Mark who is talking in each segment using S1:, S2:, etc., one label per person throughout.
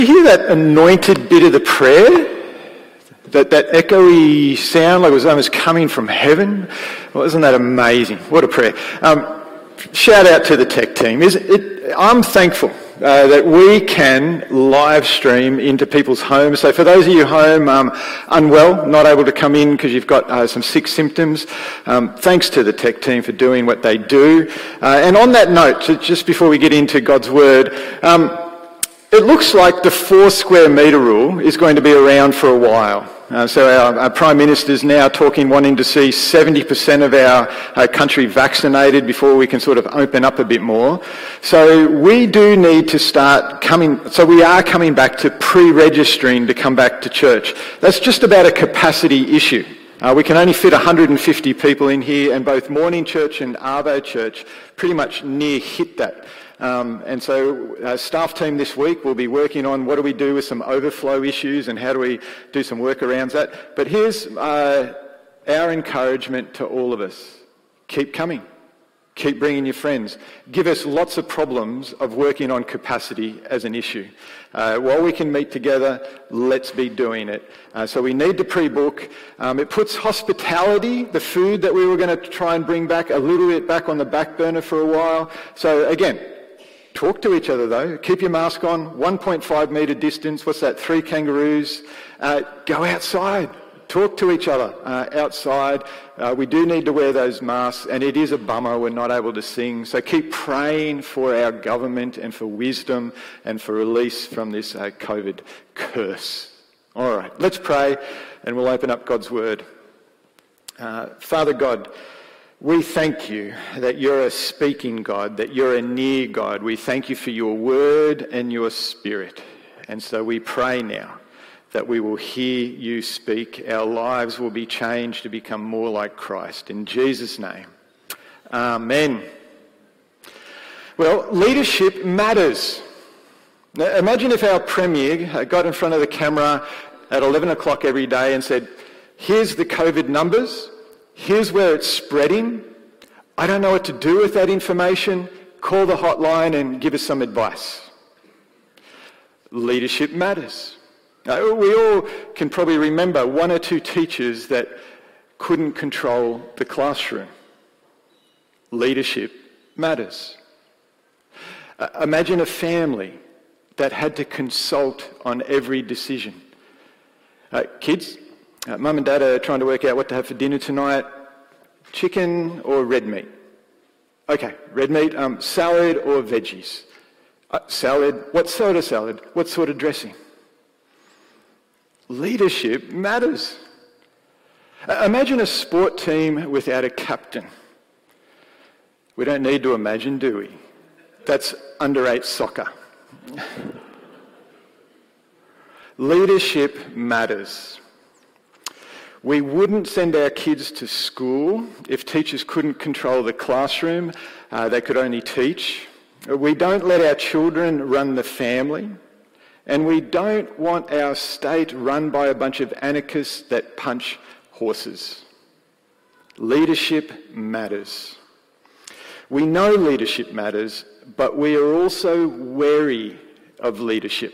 S1: You hear that anointed bit of the prayer? That echoey sound like it was almost coming from heaven? Well, isn't that amazing? What a prayer. Shout out to the tech team. I'm thankful that we can live stream into people's homes. So for those of you home unwell, not able to come in because you've got some sick symptoms, thanks to the tech team for doing what they do. And on that note, just before we get into God's Word, it looks like the 4 square metre rule is going to be around for a while. So our Prime Minister's now wanting to see 70% of our country vaccinated before we can sort of open up a bit more. So we do need to we are coming back to pre-registering to come back to church. That's just about a capacity issue. We can only fit 150 people in here, and both Morning Church and Arvo Church pretty much near hit that. And so our staff team this week will be working on what do we do with some overflow issues and how do we do some workarounds that. But here's our encouragement to all of us. Keep coming. Keep bringing your friends. Give us lots of problems of working on capacity as an issue. While we can meet together, let's be doing it. So we need to pre-book. It puts hospitality, the food that we were going to try and bring back, a little bit back on the back burner for a while. So again, talk to each other though. Keep your mask on. 1.5 metre distance. What's that? 3 kangaroos. Go outside. Talk to each other outside. We do need to wear those masks, and it is a bummer we're not able to sing. So keep praying for our government and for wisdom and for release from this COVID curse. All right, let's pray and we'll open up God's Word. Father God, we thank you that you're a speaking God, that you're a near God. We thank you for your Word and your Spirit. And so we pray now that we will hear you speak. Our lives will be changed to become more like Christ. In Jesus' name, amen. Well, leadership matters. Now, imagine if our Premier got in front of the camera at 11 o'clock every day and said, here's the COVID numbers, here's where it's spreading, I don't know what to do with that information, call the hotline and give us some advice. Leadership matters. We all can probably remember 1 or 2 teachers that couldn't control the classroom. Leadership matters. Imagine a family that had to consult on every decision. Kids, Mum and Dad are trying to work out what to have for dinner tonight. Chicken or red meat? Okay, red meat. Salad or veggies? Salad. What sort of salad? What sort of dressing? Leadership matters. Imagine a sport team without a captain. We don't need to imagine, do we? That's under-8 soccer. Leadership matters. We wouldn't send our kids to school if teachers couldn't control the classroom. They could only teach. We don't let our children run the family. And we don't want our state run by a bunch of anarchists that punch horses. Leadership matters. We know leadership matters, but we are also wary of leadership.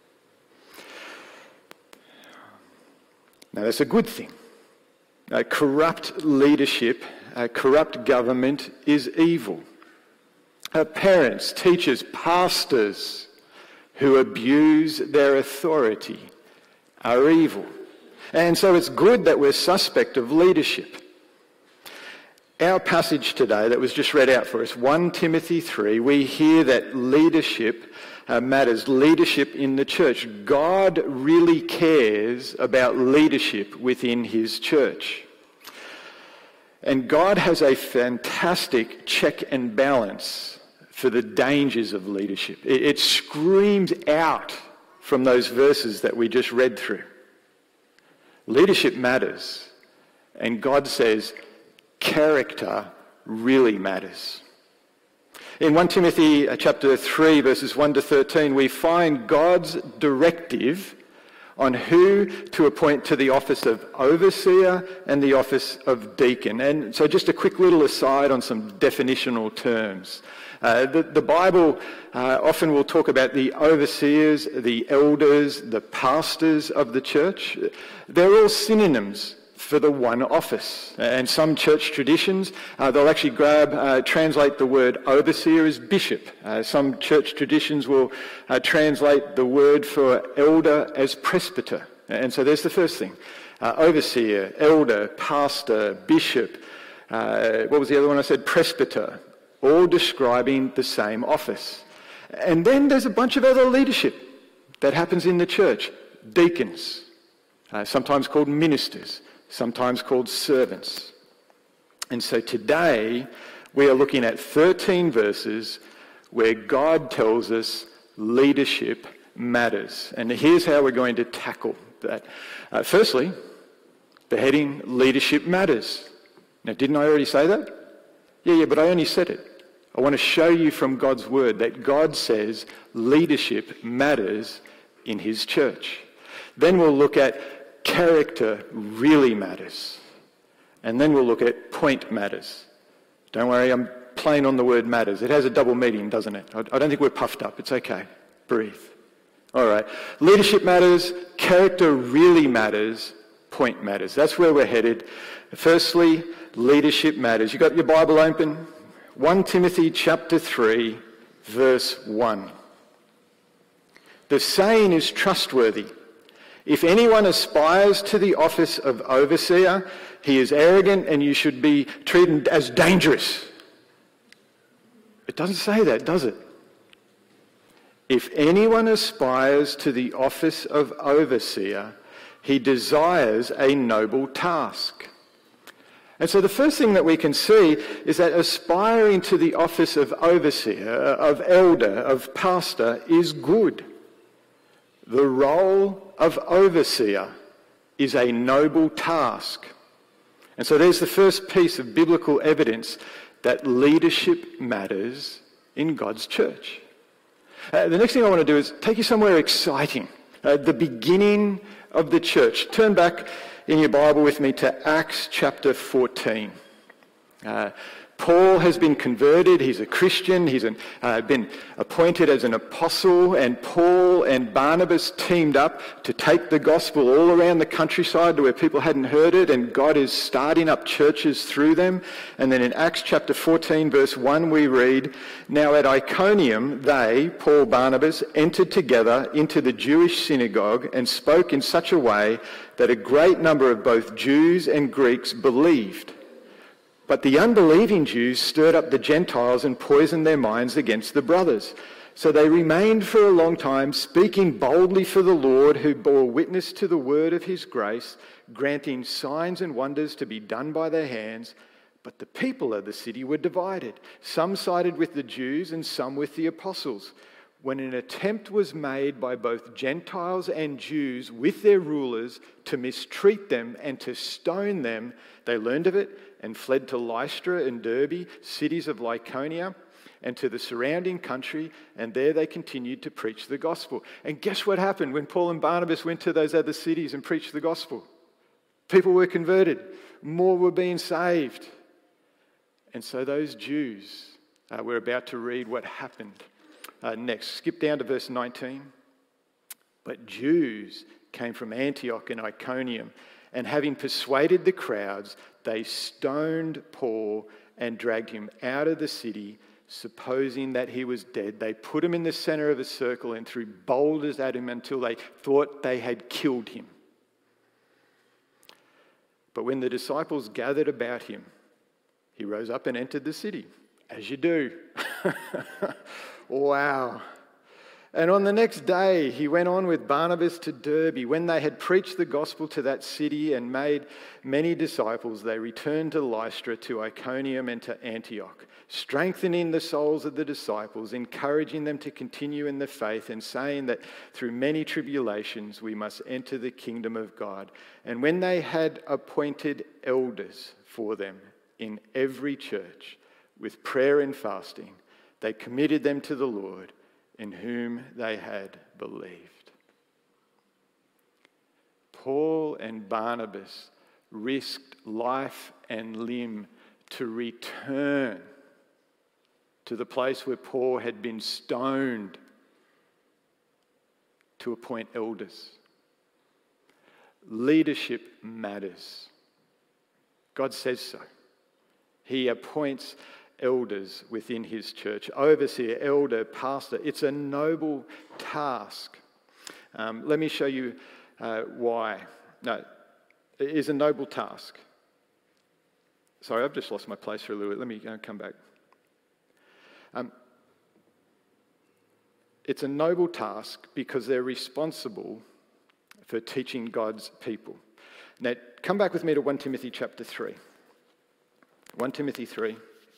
S1: Now that's a good thing. Corrupt leadership, corrupt government is evil. Parents, teachers, pastors who abuse their authority are evil. And so it's good that we're suspect of leadership. Our passage today that was just read out for us, 1 Timothy 3, we hear that leadership matters, leadership in the church. God really cares about leadership within his church. And God has a fantastic check and balance for the dangers of leadership. It screams out from those verses that we just read through. Leadership matters, and God says character really matters. In 1 Timothy chapter 3, verses 1 to 13, we find God's directive on who to appoint to the office of overseer and the office of deacon. And so just a quick little aside on some definitional terms. The Bible often will talk about the overseers, the elders, the pastors of the church. They're all synonyms for the one office. And some church traditions, they'll actually translate the word overseer as bishop. Some church traditions will translate the word for elder as presbyter. And so there's the first thing. Overseer, elder, pastor, bishop. What was the other one I said? Presbyter. All describing the same office. And then there's a bunch of other leadership that happens in the church. Deacons, sometimes called ministers, sometimes called servants. And so today we are looking at 13 verses where God tells us leadership matters. And here's how we're going to tackle that. Firstly, the heading, leadership matters. Now, didn't I already say that? Yeah, but I only said it. I want to show you from God's word that God says leadership matters in his church. Then we'll look at character really matters. And then we'll look at point matters. Don't worry, I'm playing on the word matters. It has a double meaning, doesn't it? I don't think we're puffed up. It's okay. Breathe. All right. Leadership matters. Character really matters. Point matters. That's where we're headed. Firstly, leadership matters. You got your Bible open? 1 Timothy chapter 3, verse 1. The saying is trustworthy. If anyone aspires to the office of overseer, he is arrogant and you should be treated as dangerous. It doesn't say that, does it? If anyone aspires to the office of overseer, he desires a noble task. And so the first thing that we can see is that aspiring to the office of overseer, of elder, of pastor is good. The role of overseer is a noble task. And so there's the first piece of biblical evidence that leadership matters in God's church. The next thing I want to do is take you somewhere exciting. The beginning of the church. Turn back in your Bible with me to Acts chapter 14. Paul has been converted. He's a Christian. He's been appointed as an apostle, and Paul and Barnabas teamed up to take the gospel all around the countryside to where people hadn't heard it, and God is starting up churches through them. And then in Acts chapter 14 verse 1 we read, "Now at Iconium they, Paul, Barnabas, entered together into the Jewish synagogue and spoke in such a way that a great number of both Jews and Greeks believed. But the unbelieving Jews stirred up the Gentiles and poisoned their minds against the brothers. So they remained for a long time, speaking boldly for the Lord, who bore witness to the word of his grace, granting signs and wonders to be done by their hands. But the people of the city were divided. Some sided with the Jews and some with the apostles. When an attempt was made by both Gentiles and Jews with their rulers to mistreat them and to stone them, they learned of it and fled to Lystra and Derbe, cities of Lycaonia, and to the surrounding country, and there they continued to preach the gospel." And guess what happened when Paul and Barnabas went to those other cities and preached the gospel? People were converted. More were being saved. And so those Jews, we're about to read what happened. Next, skip down to verse 19. "But Jews came from Antioch and Iconium, and having persuaded the crowds, they stoned Paul and dragged him out of the city, supposing that he was dead. They put him in the center of a circle and threw boulders at him until they thought they had killed him. But when the disciples gathered about him, he rose up and entered the city." As you do. Wow. "And on the next day, he went on with Barnabas to Derbe. When they had preached the gospel to that city and made many disciples, they returned to Lystra, to Iconium, and to Antioch, strengthening the souls of the disciples, encouraging them to continue in the faith, and saying that through many tribulations we must enter the kingdom of God. And when they had appointed elders for them in every church, with prayer and fasting, they committed them to the Lord, in whom they had believed." Paul and Barnabas risked life and limb to return to the place where Paul had been stoned to appoint elders. Leadership matters. God says so. He appoints elders within his church. Overseer, elder, pastor. It's a noble task. Let me show you why. No, it is a noble task. Sorry, I've just lost my place for a little bit. Let me come back. It's a noble task because they're responsible for teaching God's people. Now, come back with me to 1 Timothy chapter 3. 1 Timothy 3.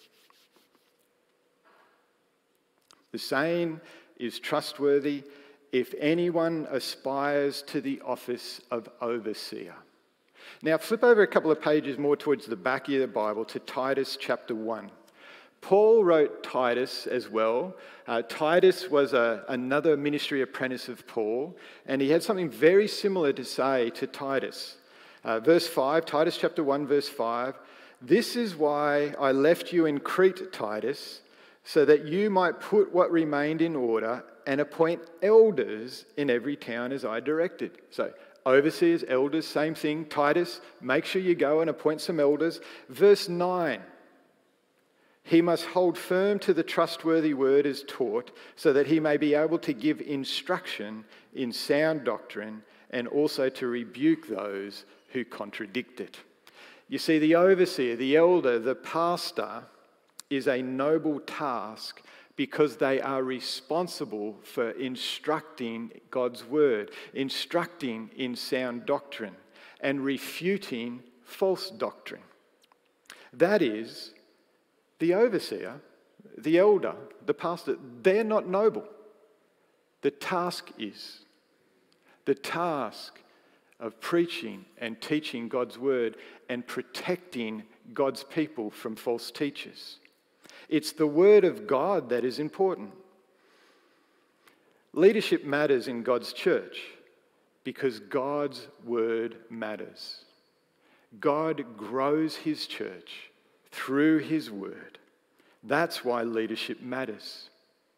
S1: The saying is trustworthy if anyone aspires to the office of overseer. Now, flip over a couple of pages more towards the back of the Bible to Titus chapter 1. Paul wrote Titus as well. Titus was another ministry apprentice of Paul, and he had something very similar to say to Titus. Verse 5, Titus chapter 1, verse 5, "This is why I left you in Crete, Titus, so that you might put what remained in order and appoint elders in every town as I directed." So, overseers, elders, same thing. Titus, make sure you go and appoint some elders. Verse 9, "He must hold firm to the trustworthy word as taught, so that he may be able to give instruction in sound doctrine and also to rebuke those who contradict it." You see, the overseer, the elder, the pastor is a noble task because they are responsible for instructing God's word, instructing in sound doctrine, and refuting false doctrine. That is, the overseer, the elder, the pastor, they're not noble. The task is. The task of preaching and teaching God's word and protecting God's people from false teachers. It's the word of God that is important. Leadership matters in God's church because God's word matters. God grows his church through his word. That's why leadership matters.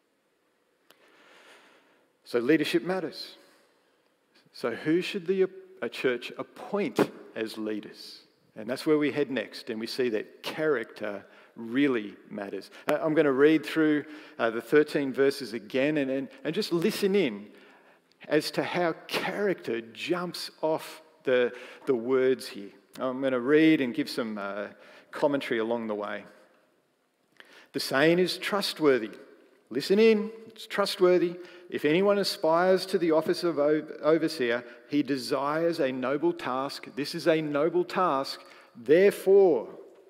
S1: So leadership matters. So who should a church appoint as leaders? And that's where we head next, and we see that character really matters. I'm going to read through the 13 verses again and just listen in as to how character jumps off the words here. I'm going to read and give some commentary along the way. The saying is trustworthy. Listen in, it's trustworthy. If anyone aspires to the office of overseer, he desires a noble task. This is a noble task. Therefore,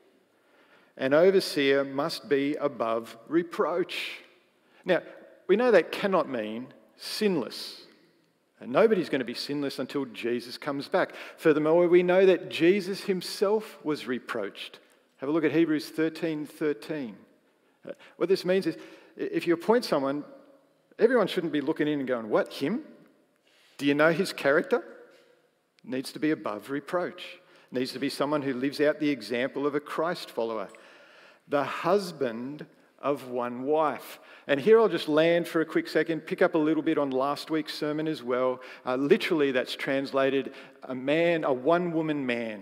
S1: an overseer must be above reproach. Now, we know that cannot mean sinless. And nobody's going to be sinless until Jesus comes back. Furthermore, we know that Jesus himself was reproached. Have a look at Hebrews 13:13. What this means is, if you appoint someone, everyone shouldn't be looking in and going, "What, him? Do you know his character?" Needs to be above reproach. Needs to be someone who lives out the example of a Christ follower. The husband of one wife. And here I'll just land for a quick second, pick up a little bit on last week's sermon as well. Literally that's translated a one-woman man.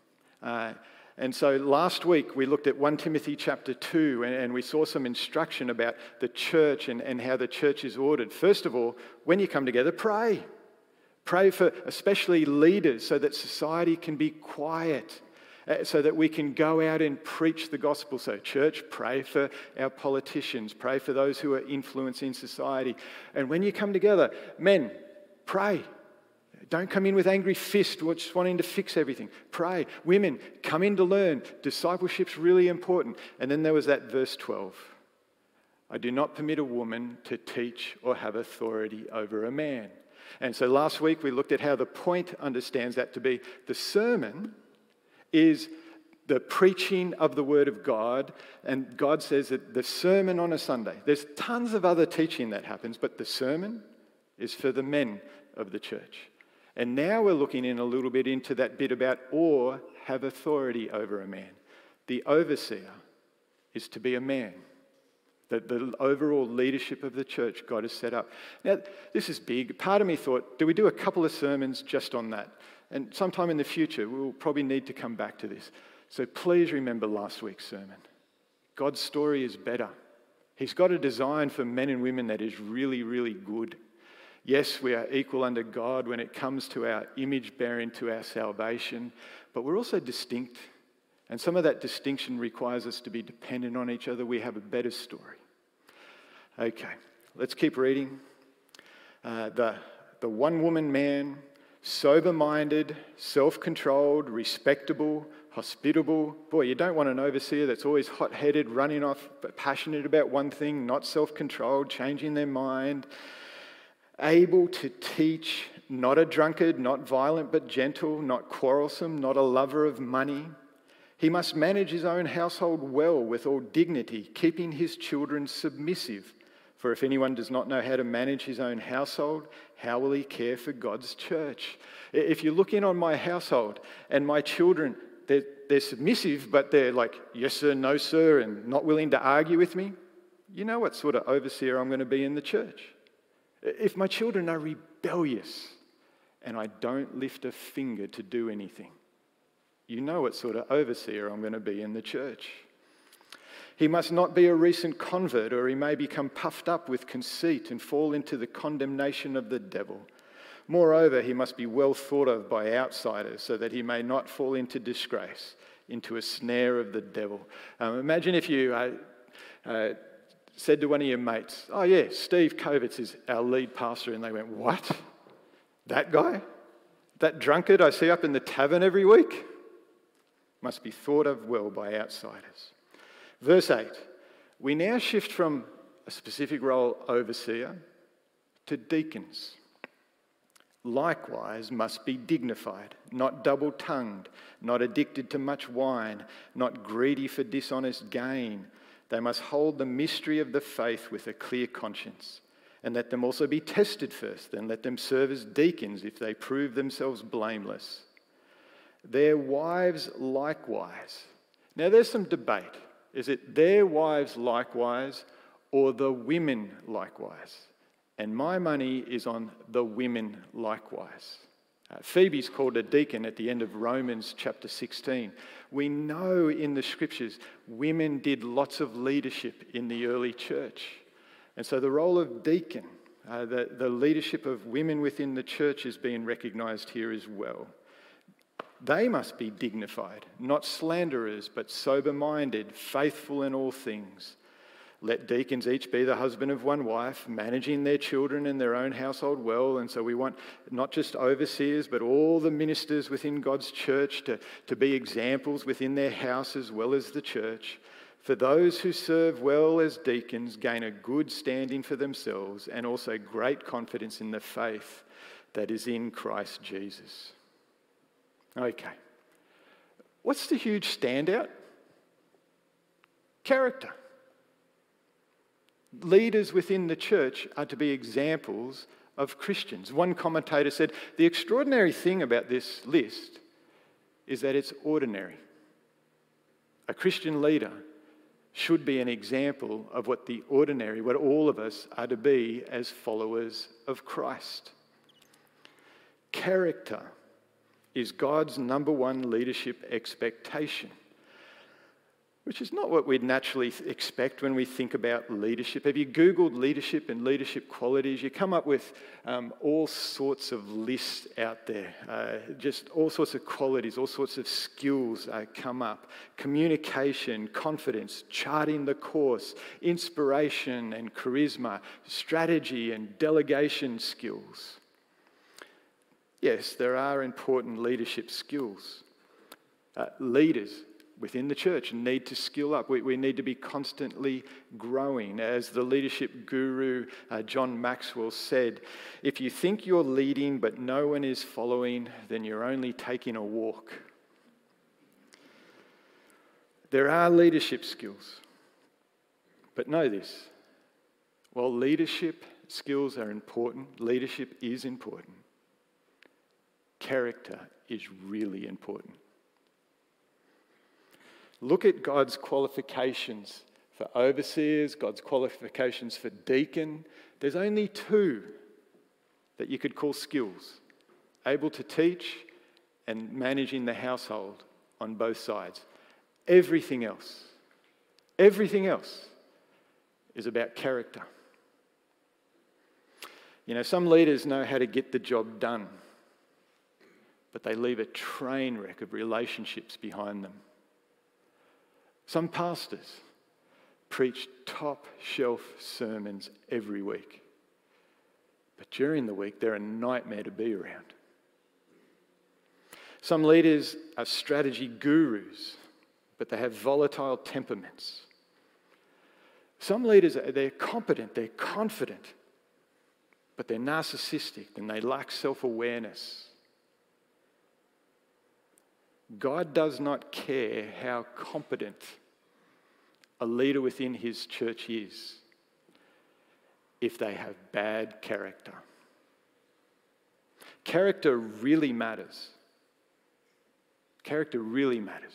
S1: And so last week we looked at 1 Timothy chapter 2 and we saw some instruction about the church and how the church is ordered. First of all, when you come together, pray. Pray for especially leaders so that society can be quiet, so that we can go out and preach the gospel. So church, pray for our politicians, pray for those who are influencing society. And when you come together, men, pray. Don't come in with angry fist, just wanting to fix everything. Pray. Women, come in to learn. Discipleship's really important. And then there was that verse 12. I do not permit a woman to teach or have authority over a man. And so last week we looked at how the point understands that to be the sermon is the preaching of the Word of God, and God says that the sermon on a Sunday, there's tons of other teaching that happens, but the sermon is for the men of the church. And now we're looking in a little bit into that bit about or have authority over a man. The overseer is to be a man. the overall leadership of the church God has set up. Now, this is big. Part of me thought, do we do a couple of sermons just on that? And sometime in the future, we'll probably need to come back to this. So please remember last week's sermon. God's story is better. He's got a design for men and women that is really, really good. Yes, we are equal under God when it comes to our image bearing, to our salvation, but we're also distinct. And some of that distinction requires us to be dependent on each other. We have a better story. Okay, let's keep reading. The one-woman man, sober-minded, self-controlled, respectable, hospitable. Boy, you don't want an overseer that's always hot-headed, running off, but passionate about one thing, not self-controlled, changing their mind. Able to teach, not a drunkard, not violent but gentle, not quarrelsome, not a lover of money. He must manage his own household well with all dignity, keeping his children submissive. For if anyone does not know how to manage his own household, how will he care for God's church? If you look in on my household and my children, they're submissive, but they're like, yes sir, no sir, and not willing to argue with me, you know what sort of overseer I'm going to be in the church. If my children are rebellious and I don't lift a finger to do anything, you know what sort of overseer I'm going to be in the church. He must not be a recent convert, or he may become puffed up with conceit and fall into the condemnation of the devil. Moreover, he must be well thought of by outsiders so that he may not fall into disgrace, into a snare of the devil. Imagine if you said to one of your mates, oh yeah, Steve Kovitz is our lead pastor, and they went, what? That guy? That drunkard I see up in the tavern every week? Must be thought of well by outsiders. Verse 8, we now shift from a specific role, overseer, to deacons. Likewise must be dignified, not double-tongued, not addicted to much wine, not greedy for dishonest gain. They must hold the mystery of the faith with a clear conscience, and let them also be tested first, then let them serve as deacons if they prove themselves blameless. Their wives likewise. Now there's some debate. Is it their wives likewise or the women likewise? And my money is on the women likewise. Phoebe's called a deacon at the end of Romans chapter 16. We know in the scriptures women did lots of leadership in the early church. And so the role of deacon, the leadership of women within the church is being recognised here as well. They must be dignified, not slanderers, but sober-minded, faithful in all things. Let deacons each be the husband of one wife, managing their children and their own household well. And so we want not just overseers, but all the ministers within God's church to be examples within their house as well as the church. For those who serve well as deacons gain a good standing for themselves and also great confidence in the faith that is in Christ Jesus. Okay. What's the huge standout? Character. Leaders within the church are to be examples of Christians. One commentator said, the extraordinary thing about this list is that it's ordinary. A Christian leader should be an example of what all of us are to be as followers of Christ. Character is God's number one leadership expectation, which is not what we'd naturally expect when we think about leadership. Have you Googled leadership and leadership qualities? You come up with all sorts of lists out there, just all sorts of qualities, all sorts of skills come up. Communication, confidence, charting the course, inspiration and charisma, strategy and delegation skills. Yes, there are important leadership skills. Leaders within the church need to skill up. We need to be constantly growing. As the leadership guru John Maxwell said, if you think you're leading but no one is following, then you're only taking a walk. There are leadership skills. But know this, while leadership skills are important, leadership is important, character is really important. Look at God's qualifications for overseers, God's qualifications for deacon. There's only two that you could call skills: able to teach and managing the household on both sides. Everything else is about character. You know, some leaders know how to get the job done, but they leave a train wreck of relationships behind them. Some pastors preach top-shelf sermons every week, but during the week they're a nightmare to be around. Some leaders are strategy gurus, but they have volatile temperaments. Some leaders, they're competent, they're confident, but they're narcissistic and they lack self-awareness. God does not care how competent a leader within his church is if they have bad character. Character really matters. Character really matters.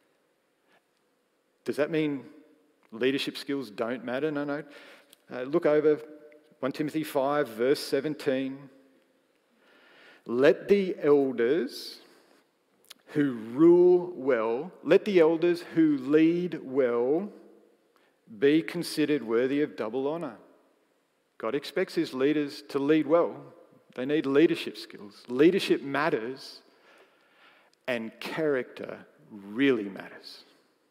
S1: Does that mean leadership skills don't matter? No. Look over 1 Timothy 5, verse 17. Let the elders who rule well, let the elders who lead well be considered worthy of double honour. God expects his leaders to lead well. They need leadership skills. Leadership matters, and character really matters.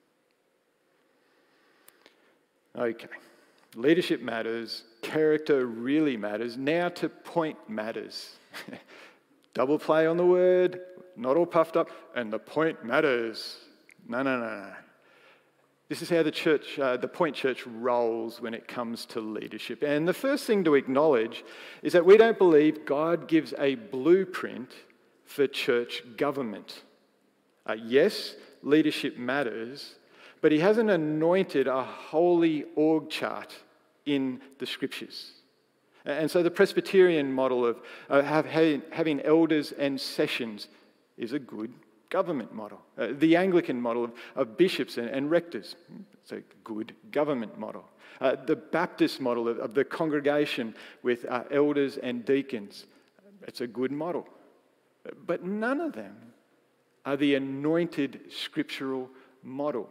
S1: Okay, leadership matters, character really matters. Now to point matters. Double play on the word, not all puffed up, and the point matters. No. This is how the church, the Point Church rolls when it comes to leadership. And the first thing to acknowledge is that we don't believe God gives a blueprint for church government. Yes, leadership matters, but he hasn't anointed a holy org chart in the scriptures. And so the Presbyterian model of having elders and sessions is a good government model. The Anglican model of bishops and rectors, it's a good government model. The Baptist model of the congregation with elders and deacons, it's a good model. But none of them are the anointed scriptural model.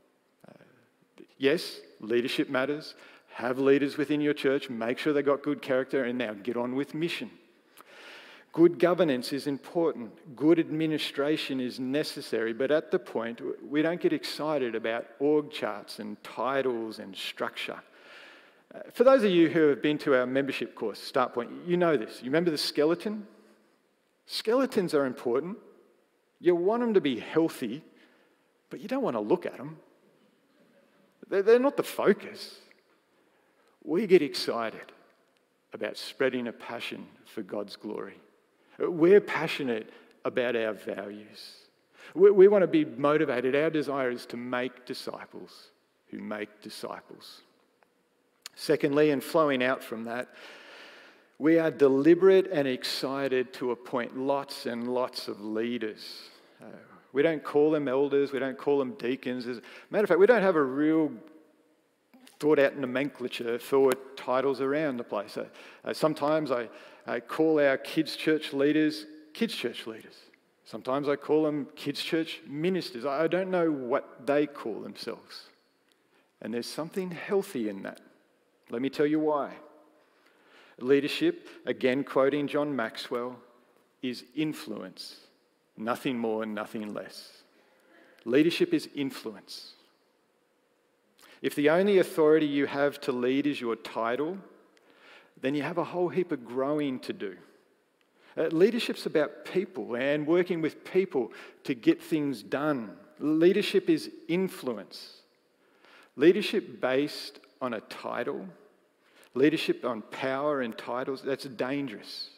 S1: Yes, leadership matters. Have leaders within your church. Make sure they've got good character, and now get on with mission. Good governance is important. Good administration is necessary. But at the point, we don't get excited about org charts and titles and structure. For those of you who have been to our membership course, Start Point, you know this. You remember the skeleton? Skeletons are important. You want them to be healthy, but you don't want to look at them. They're not the focus. We get excited about spreading a passion for God's glory. We're passionate about our values. We want to be motivated. Our desire is to make disciples who make disciples. Secondly, and flowing out from that, we are deliberate and excited to appoint lots and lots of leaders. We don't call them elders, we don't call them deacons. As a matter of fact, we don't have a real thought-out nomenclature for titles around the place. Sometimes I call our kids' church leaders kids' church leaders. Sometimes I call them kids' church ministers. I don't know what they call themselves. And there's something healthy in that. Let me tell you why. Leadership, again quoting John Maxwell, is influence. Nothing more, nothing less. Leadership is influence. If the only authority you have to lead is your title, then you have a whole heap of growing to do. Leadership's about people and working with people to get things done. Leadership is influence. Leadership based on a title, leadership on power and titles, that's dangerous.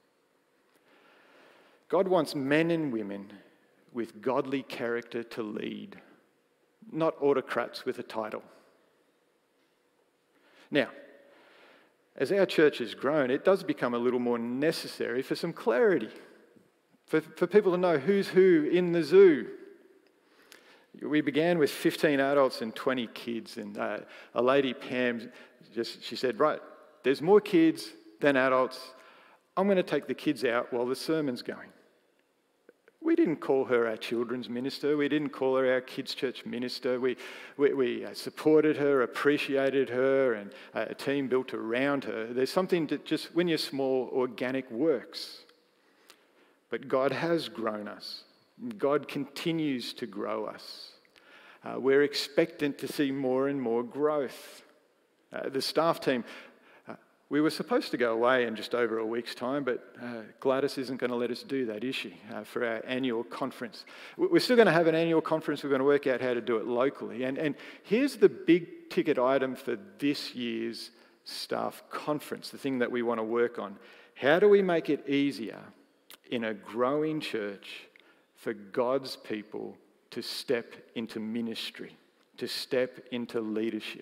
S1: God wants men and women with godly character to lead, not autocrats with a title. Now, as our church has grown, it does become a little more necessary for some clarity, for people to know who's who in the zoo. We began with 15 adults and 20 kids, and a lady, Pam, she said, right, there's more kids than adults. I'm going to take the kids out while the sermon's going. We didn't call her our children's minister. We didn't call her our kids' church minister. We supported her, appreciated her, and a team built around her. There's something that just, when you're small, organic works. But God has grown us. God continues to grow us. We're expectant to see more and more growth. The staff team, we were supposed to go away in just over a week's time, but Gladys isn't going to let us do that, is she, for our annual conference. We're still going to have an annual conference. We're going to work out how to do it locally. And here's the big ticket item for this year's staff conference, the thing that we want to work on. How do we make it easier in a growing church for God's people to step into ministry, to step into leadership?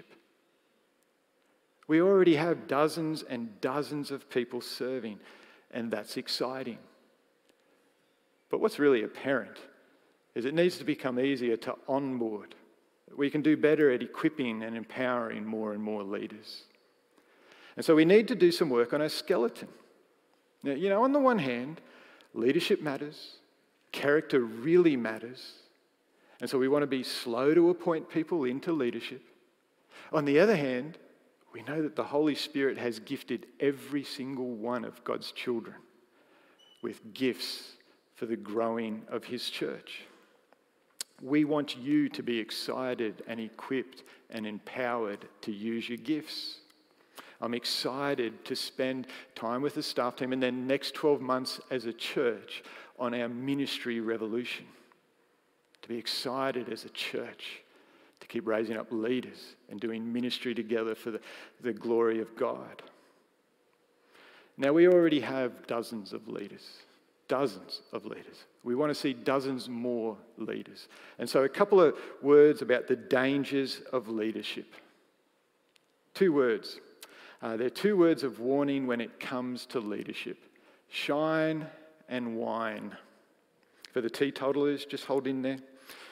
S1: We already have dozens and dozens of people serving, and that's exciting. But what's really apparent is it needs to become easier to onboard. We can do better at equipping and empowering more and more leaders. And so we need to do some work on our skeleton. Now, on the one hand, leadership matters, character really matters, and so we want to be slow to appoint people into leadership. On the other hand, we know that the Holy Spirit has gifted every single one of God's children with gifts for the growing of His church. We want you to be excited and equipped and empowered to use your gifts. I'm excited to spend time with the staff team and then next 12 months as a church on our ministry revolution. To be excited as a church to keep raising up leaders and doing ministry together for the glory of God. Now, we already have dozens of leaders. We want to see dozens more leaders. And so a couple of words about the dangers of leadership. 2 words. They're 2 words of warning when it comes to leadership. Shine and wine. For the teetotalers, just hold in there.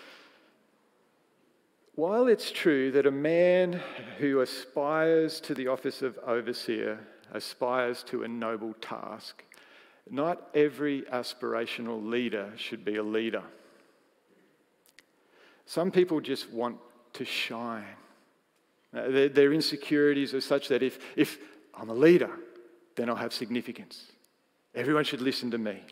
S1: While it's true that a man who aspires to the office of overseer aspires to a noble task, not every aspirational leader should be a leader. Some people just want to shine. Their insecurities are such that if I'm a leader, then I'll have significance. Everyone should listen to me.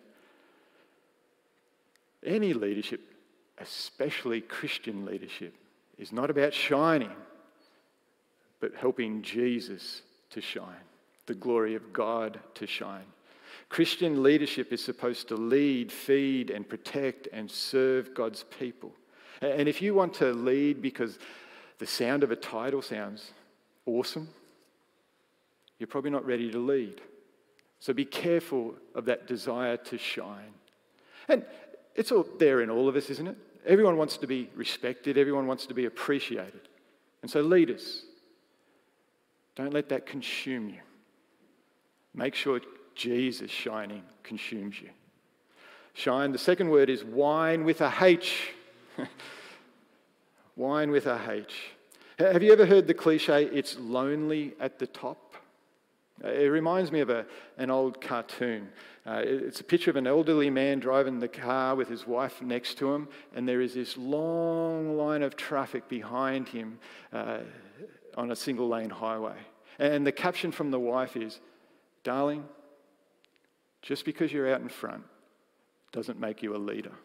S1: Any leadership, especially Christian leadership, is not about shining, but helping Jesus to shine, the glory of God to shine. Christian leadership is supposed to lead, feed, and protect and serve God's people. And if you want to lead because the sound of a title sounds awesome, you're probably not ready to lead. So be careful of that desire to shine. And it's all there in all of us, isn't it? Everyone wants to be respected. Everyone wants to be appreciated. And so leaders, don't let that consume you. Make sure Jesus shining consumes you. Shine, the second word is wine with a H. Wine with a H. Have you ever heard the cliche, it's lonely at the top? It reminds me of an old cartoon. It's a picture of an elderly man driving the car with his wife next to him, and there is this long line of traffic behind him on a single lane highway. And the caption from the wife is, "Darling, just because you're out in front doesn't make you a leader."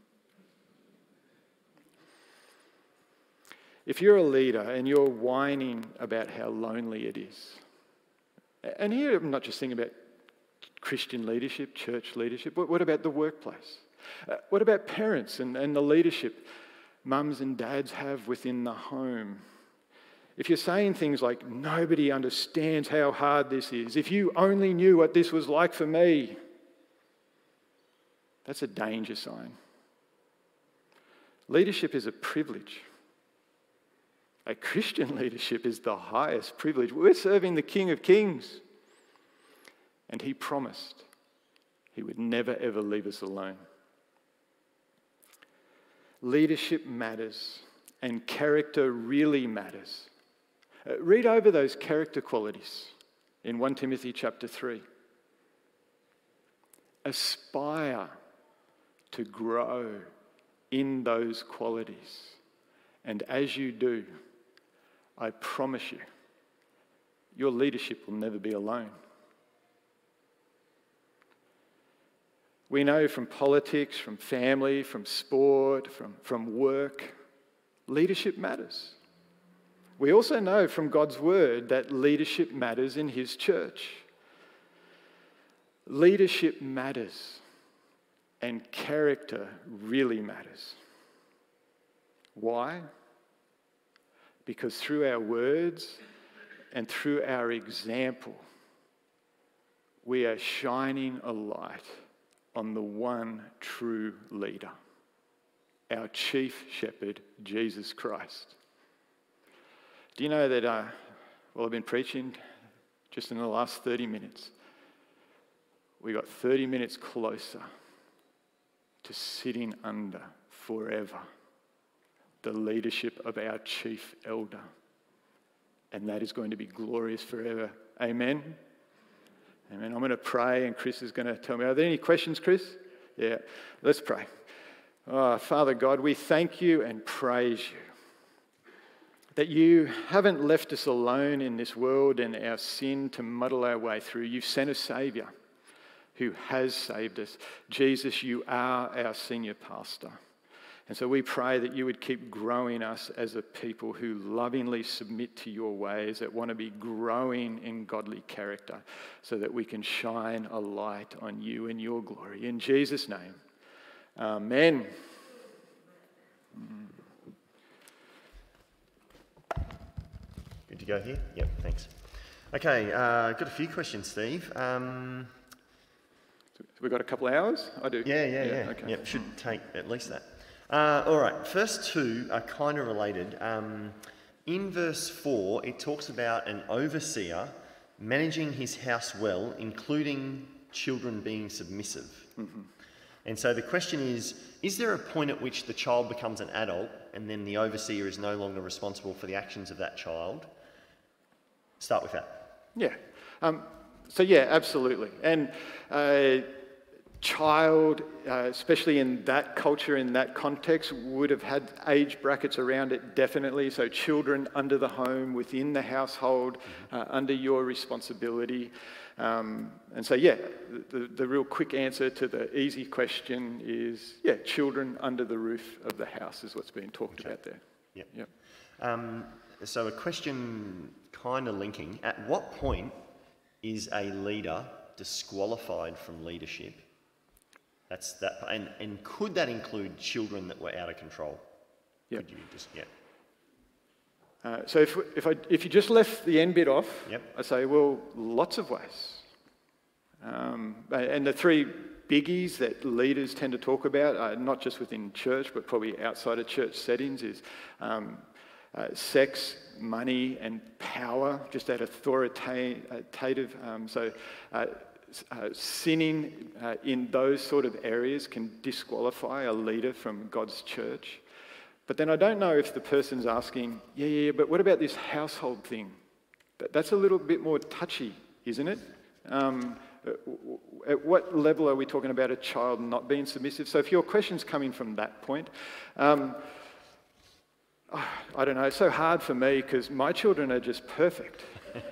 S1: If you're a leader and you're whining about how lonely it is, and here I'm not just thinking about Christian leadership, church leadership, but what about the workplace? What about parents and the leadership mums and dads have within the home? If you're saying things like, nobody understands how hard this is, if you only knew what this was like for me, that's a danger sign. Leadership is a privilege. A Christian leadership is the highest privilege. We're serving the King of Kings. And He promised He would never ever leave us alone. leadership matters and character really matters. Read over those character qualities in 1 Timothy chapter 3. Aspire to grow in those qualities. And as you do, I promise you, your leadership will never be alone. We know from politics, from family, from sport, from work, leadership matters. We also know from God's word that leadership matters in his church. Leadership matters, and character really matters. Why? Because through our words and through our example, we are shining a light on the one true leader, our chief shepherd, Jesus Christ. Do you know that, I've been preaching just in the last 30 minutes. We got 30 minutes closer to sitting under forever the leadership of our chief elder. And that is going to be glorious forever. Amen? Amen. I'm going to pray and Chris is going to tell me. Are there any questions, Chris? Yeah. Let's pray. Oh, Father God, we thank you and praise you that you haven't left us alone in this world and our sin to muddle our way through. You've sent a Saviour who has saved us. Jesus, you are our senior pastor. And so we pray that you would keep growing us as a people who lovingly submit to your ways, that want to be growing in godly character so that we can shine a light on you and your glory. In Jesus' name, amen.
S2: Good to go here? Yep, thanks. Okay, got a few questions, Steve.
S1: We've got a couple of hours? I do.
S2: Yeah.
S1: Okay.
S2: Yep, should take at least that. All right, first two are kind of related. In verse 4, it talks about an overseer managing his house well, including children being submissive. Mm-hmm. And so the question is there a point at which the child becomes an adult and then the overseer is no longer responsible for the actions of that child? Start with that.
S1: Yeah. Absolutely. And child, especially in that culture, in that context, would have had age brackets around it, definitely. So children under the home, within the household, under your responsibility. The real quick answer to the easy question is, children under the roof of the house is what's being talked about there.
S2: Yep. So a question kind of linking, at what point is a leader disqualified from leadership? That's that, and could that include children that were out of control?
S1: Yeah.
S2: Could you just
S1: So if you just left the end bit off,
S2: Yep.
S1: I say, well, lots of ways. And the three biggies that leaders tend to talk about, not just within church, but probably outside of church settings, is sex, money, and power, just that authoritative. Sinning in those sort of areas can disqualify a leader from God's church. But then I don't know if the person's asking, but what about this household thing? That's a little bit more touchy, isn't it? At what level are we talking about a child not being submissive? So if your question's coming from that point, I don't know, it's so hard for me because my children are just perfect.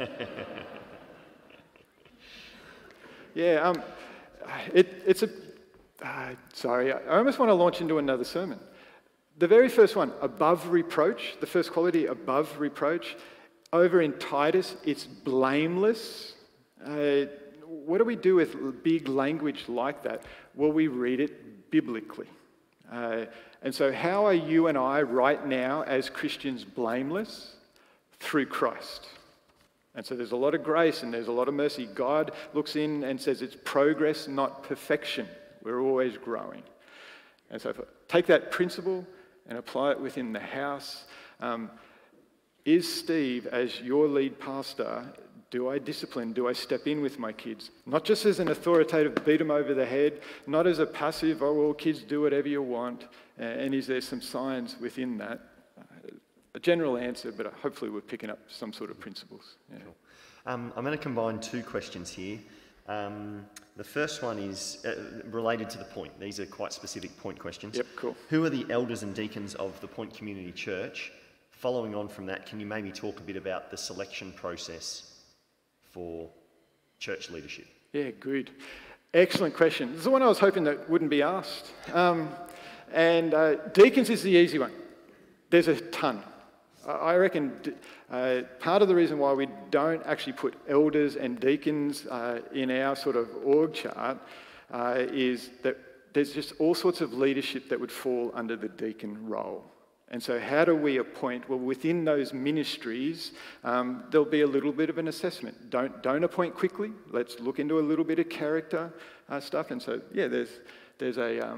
S1: Sorry, I almost want to launch into another sermon. The very first one, above reproach, the first quality, above reproach. Over in Titus, it's blameless. What do we do with big language like that? Well, we read it biblically. And so how are you and I right now as Christians blameless? Through Christ. And so there's a lot of grace and there's a lot of mercy. God looks in and says it's progress, not perfection. We're always growing. And so if I take that principle and apply it within the house, is Steve, as your lead pastor, Do I discipline? Do I step in with my kids? Not just as an authoritative beat them over the head, not as a passive, oh, well, kids, do whatever you want. And is there some signs within that? A general answer, but hopefully we're picking up some sort of principles. Yeah.
S2: Cool. I'm going to combine two questions here. The first one is related to the point. These are quite specific point questions.
S1: Yep, cool.
S2: Who are the elders and deacons of the Point Community Church? Following on from that, can you maybe talk a bit about the selection process for church leadership?
S1: Yeah, good. Excellent question. This is the one I was hoping that wouldn't be asked. Deacons is the easy one. There's a ton. I reckon part of the reason why we don't actually put elders and deacons in our sort of org chart is that there's just all sorts of leadership that would fall under the deacon role. And so how do we appoint? Well, within those ministries, there'll be a little bit of an assessment. Don't appoint quickly. Let's look into a little bit of character stuff. And so, yeah, there's a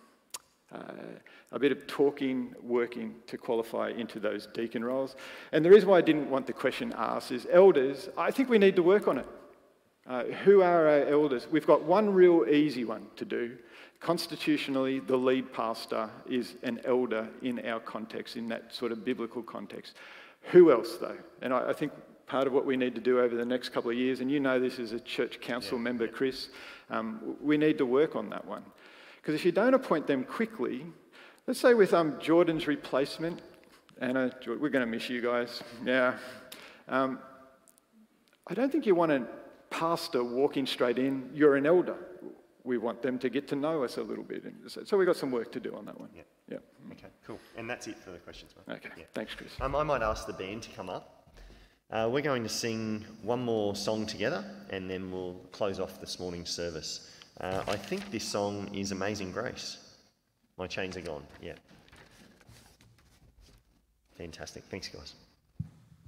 S1: bit of talking, working to qualify into those deacon roles. And the reason why I didn't want the question asked is elders, I think we need to work on it. Who are our elders? We've got one real easy one to do. Constitutionally, the lead pastor is an elder in our context, in that sort of biblical context. Who else, though? And I think part of what we need to do over the next couple of years, and you know this as a church council member, Chris, we need to work on that one. Because if you don't appoint them quickly, let's say with Jordan's replacement, Anna, we're going to miss you guys. Yeah. I don't think you want a pastor walking straight in, you're an elder. We want them to get to know us a little bit. So we've got some work to do on that one.
S2: Yeah. Okay, cool. And that's it for the questions, mate.
S1: Okay, thanks, Chris.
S2: I might ask the band to come up. We're going to sing one more song together, and then we'll close off this morning's service. I think this song is Amazing Grace. My chains are gone, yeah. Fantastic. Thanks, guys.